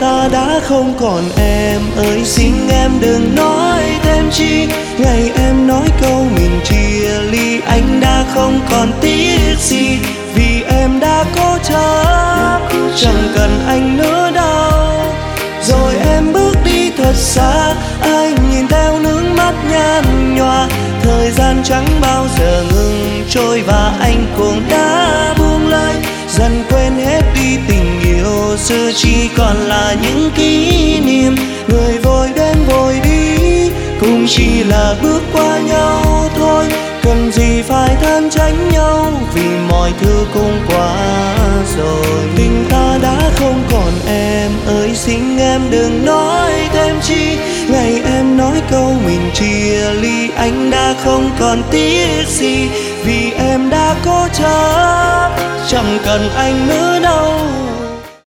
ta đã không còn. Em ơi xin em đừng nói thêm chi, ngày em nói câu mình chia ly anh đã không còn tiếc gì, vì em đã cố chấp chẳng cần anh nữa đâu. Rồi em bước đi thật xa, anh nhìn theo nước mắt nhạt nhòa, thời gian chẳng bao giờ ngừng trôi và anh cũng đã buông lơi, dần quên hết đi tình yêu xưa, chỉ còn là những kỷ niệm. Người vội đến vội đi cũng chỉ là bước qua nhau thôi, cần gì phải than trách nhau vì mọi thứ cũng qua rồi. Tình ta đã không còn, em ơi xin em đừng nói thêm chi, ngày em nói câu mình chia ly anh đã không còn tiếc gì, vì em đã cố chấp chẳng cần anh nữa đâu.